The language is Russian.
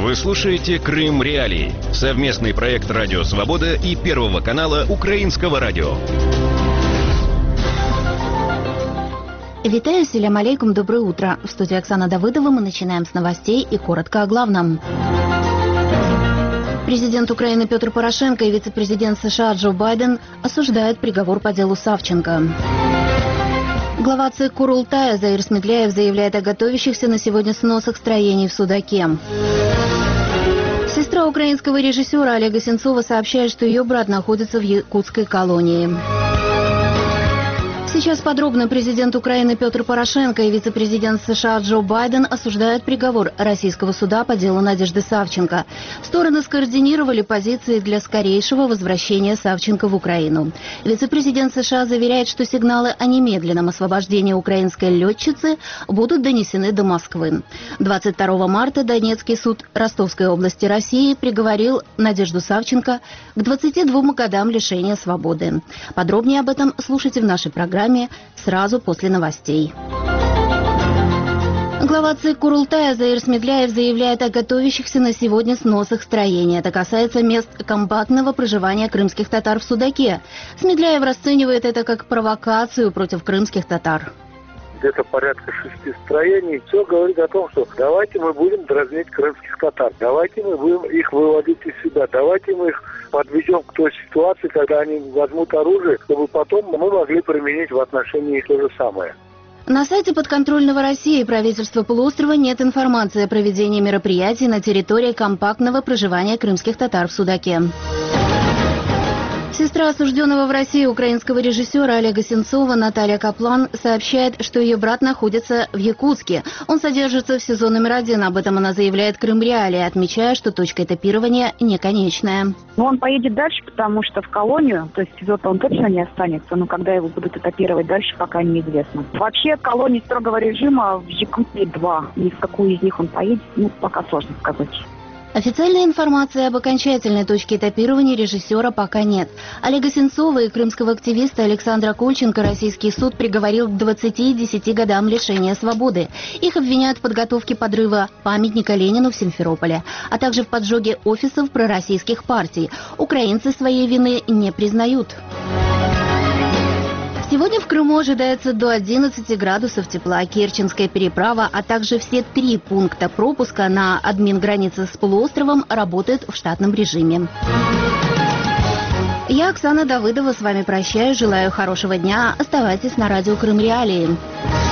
Вы слушаете «Крым Реалии» — совместный проект «Радио Свобода» и Первого канала Украинского радио. Витаю, селям алейкум, доброе утро. В студии Оксана Давыдова мы начинаем с новостей и коротко о главном. Президент Украины Петр Порошенко и вице-президент США Джо Байден осуждают приговор по делу Савченко. Глава ЦИК Курултая Заир Смедляев заявляет о готовящихся на сегодня сносах строений в Судаке. Сестра украинского режиссера Олега Сенцова сообщает, что ее брат находится в якутской колонии. Сейчас подробно. Президент Украины Петр Порошенко и вице-президент США Джо Байден осуждают приговор российского суда по делу Надежды Савченко. Стороны скоординировали позиции для скорейшего возвращения Савченко в Украину. Вице-президент США заверяет, что сигналы о немедленном освобождении украинской летчицы будут донесены до Москвы. 22 марта Донецкий суд Ростовской области России приговорил Надежду Савченко к 22 годам лишения свободы. Подробнее об этом слушайте в нашей программе сразу после новостей. Глава ЦИК Курултая Заир Смедляев заявляет о готовящихся на сегодня сносах строений. Это касается мест компактного проживания крымских татар в Судаке. Смедляев расценивает это как провокацию против крымских татар. Где-то порядка 6 строений. Все говорит о том, что давайте мы будем дразнить крымских татар, давайте мы будем их выводить из себя, давайте мы их подведем к той ситуации, когда они возьмут оружие, чтобы потом мы могли применить в отношении их то же самое. На сайте подконтрольного России правительства полуострова нет информации о проведении мероприятий на территории компактного проживания крымских татар в Судаке. Сестра осужденного в России украинского режиссера Олега Сенцова Наталья Каплан сообщает, что ее брат находится в Якутске. Он содержится в СИЗО номер 1. Об этом она заявляет Крым Реалии, отмечая, что точка этапирования не конечная. Он поедет дальше, потому что в колонию, то есть в СИЗО-то он точно не останется, но когда его будут этапировать дальше, пока неизвестно. Вообще колонии строгого режима в Якутии 2. И в какую из них он поедет, пока сложно сказать. Официальной информации об окончательной точке этапирования режиссера пока нет. Олега Сенцова и крымского активиста Александра Кольченко российский суд приговорил к 20 и 10 годам лишения свободы. Их обвиняют в подготовке подрыва памятника Ленину в Симферополе, а также в поджоге офисов пророссийских партий. Украинцы своей вины не признают. Сегодня в Крыму ожидается до 11 градусов тепла. Керченская переправа, а также все 3 пункта пропуска на админгранице с полуостровом работают в штатном режиме. Я, Оксана Давыдова, с вами прощаюсь. Желаю хорошего дня. Оставайтесь на радио Крым Реалии.